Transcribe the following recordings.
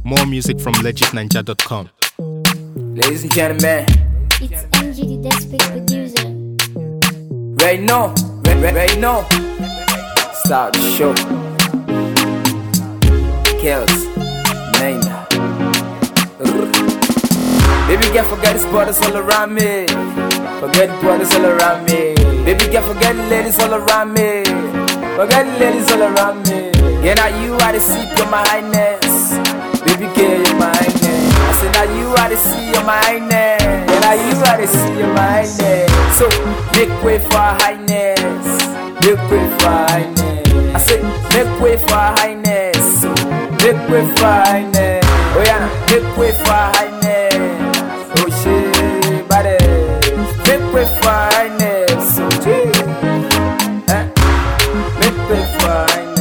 More music from legitninja.com. Ladies and gentlemen, It's MG, the Desperate Producer. right now, right now, start the show. Kills, Nina. Baby girl, forget the spotters all around me. Forget the brothers all around me. Baby girl, forget the ladies all around me. Forget the ladies all around me. Yeah, now you are the seat of my highness. Baby girl, you're my highness. I said now you are the sea of my highness. Yeah, now you are the sea of my highness. So make way for our highness. Make way for our highness. I said make way for our highness. Make way for our highness. Oh yeah, make way for our highness. Oh shit, body. Make way for our highness. Oh gee. Make way for our highness.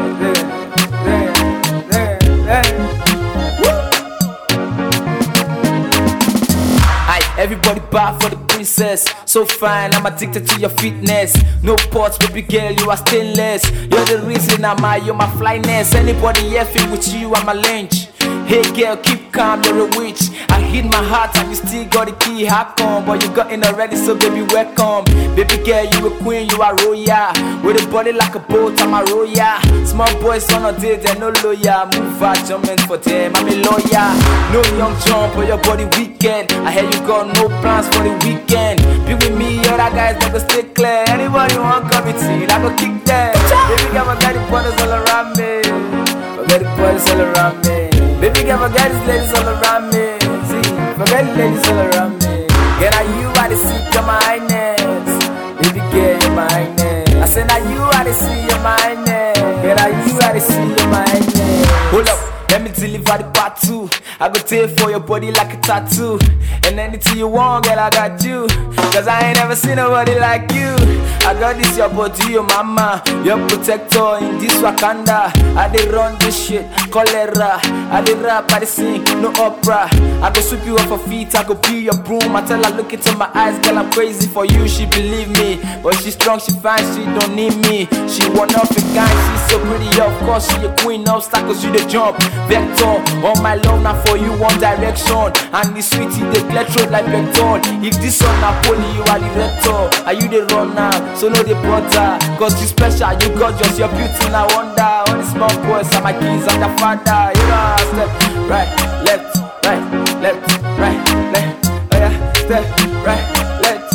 Everybody bow for the princess. So fine, I'm addicted to your fitness. No pots, baby girl, you are stainless. You're the reason you're my flyness. Anybody effing with you, I'm a lynch. Hey girl, keep calm, you're a witch. I hid my heart and you still got the key. How come? But you got in already, so baby, welcome. Baby girl, you a queen, you are royal. With a body like a boat, I'm a royal. Small boys on a date, they're no lawyer. Move out, jumping for them, I'm a lawyer. No young jump, but your body wicked. I hear you got no plans for the weekend. Be with me, other guys never stay clear. Anybody want come with me, I go kick them. Baby girl, I got the brothers all around me. Forget the brothers all around me. Baby girl, forget these ladies all around me. See, forget the ladies all around me. Girl, now you are the seat of my highness. Baby girl, you're my highness. I said now you are the seat of my highness. Girl, now you are the seat of my highness. Hold up, let me deliver the part 2. I go take for your body like a tattoo. And anything you want, girl, I got you. Cause I ain't never seen nobody like you. I got this, your body, your mama, your protector in this Wakanda. I dey run this shit, cholera. I dey rap, I dey sing, no opera. I go sweep you off her feet, I go be your broom. I tell her, look into my eyes, girl, I'm crazy for you. She believe me, but she strong, she fine, she don't need me. She one off a guy, she's so pretty, of course she a queen. Obstacles, you the jump, vector. All my love now for you, one direction. And the sweetie, they electrode like vector. If this one na poly, you are the rector. Are you the runner? So no the brother, cause you special, you got just your beauty, now wonder. All the small boys are my kids, I'm the father. You know, step right, left, right, left, right, left. Oh yeah, step right, left,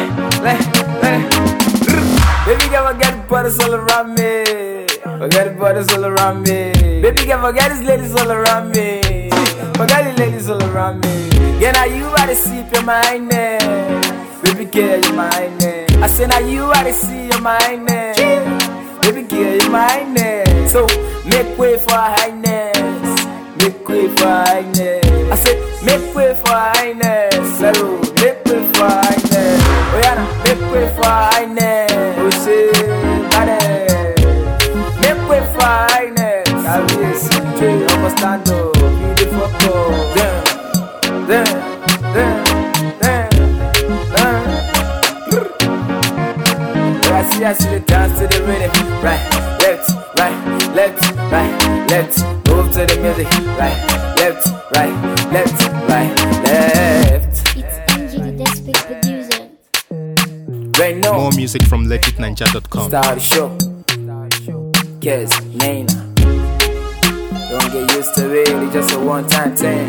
right. Baby girl, forget the brothers all around me. Forget the brothers all around me. Baby girl, forget these ladies all around me. Forget the ladies all around me. Yeah, now you are the seat, you're my highness. Baby girl, you're my highness. I say now you are the sea, you're my highness. Baby girl, you're my highness. So make way for our highness. Make way for our highness. I said make way for our highness. So make way for our highness. Oh yeah, now make way for our highness. Oh shit, body. Make way for our highness. I will see you understand though. Beautiful girl. Then. I see the dance to the rhythm. Right, left, right, left, right, left. Move to the music. Right, left, right, left. It's MG, the Desperate Producer. Right now, More music from legitninja.com. start the show. Yes, Nina. Don't get used to it, it's just a one-time thing.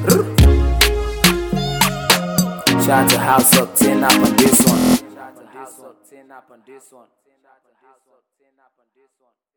Shout out to House Up, 10 up on this one.